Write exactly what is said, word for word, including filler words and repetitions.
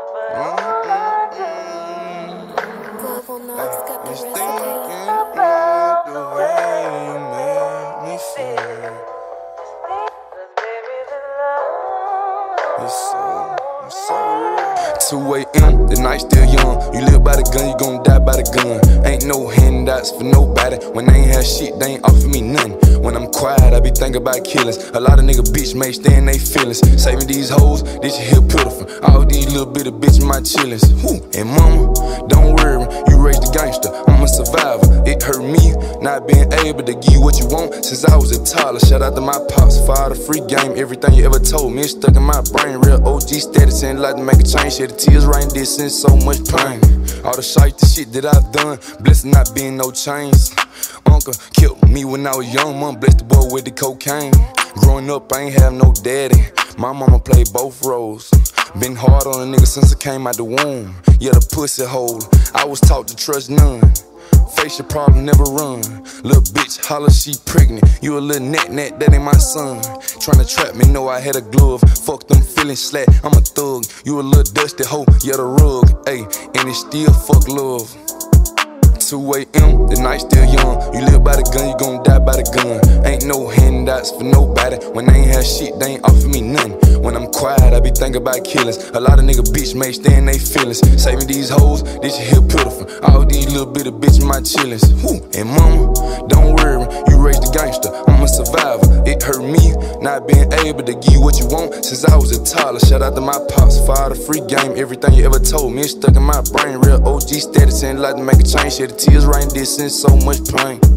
Global Knox got the recipe. About the way you make me feel. It's so, it's so real. two A M, the night still young. You live by the gun, you gon' die by the gun. Ain't no handouts for nobody. When they ain't have shit, they ain't offer me nothing. When I'm quiet, I be thinking about killings. A lot of nigga bitch may stay in they feelings. Saving these hoes, this shit here pitiful. All these little bitty bitches my chillings. Whoo, and mama, don't worry, you raised a gangster. I'm a survivor. It hurt me not being able to give you what you want since I was a toddler. Shout out to my pops for all the free game. Everything you ever told me is stuck in my brain. Real O G status and like to make a change. Shed the tears right this since so much pain. All the shite, the shit that I've done, blessed not being no chains. Uncle killed me when I was young, mom blessed the boy with the cocaine. Growing up, I ain't have no daddy. My mama played both roles. Been hard on a nigga since I came out the womb. Yeah, the pussy hole. I was taught to trust none. Face your problem, never run. Little bitch holler, she pregnant. You a little net net, that ain't my son. Tryna trap me, know I had a glove. Fuck them feelings slack, I'm a thug. You a little dusty hoe, yeah the rug. Ayy, and it still fuck love. two A M, the night still young. You live by the gun, you gon' die by the gun. Ain't no handouts for nobody. When they ain't have shit, they ain't offer me nothing. When I'm quiet, I be thinking about killings. A lot of nigga bitch may stay in they feelings. Saving these hoes, this shit here pitiful. All these little bitty bitches my chillings. Whoo, and mama, don't worry, you raised a gangster. I'm a survivor. It hurt me not being able to give you what you want since I was a toddler. Shout out to my pops for all the free game. Everything you ever told me is stuck in my brain. Real O G status and like to make a change. Shed the tears right this since so much pain.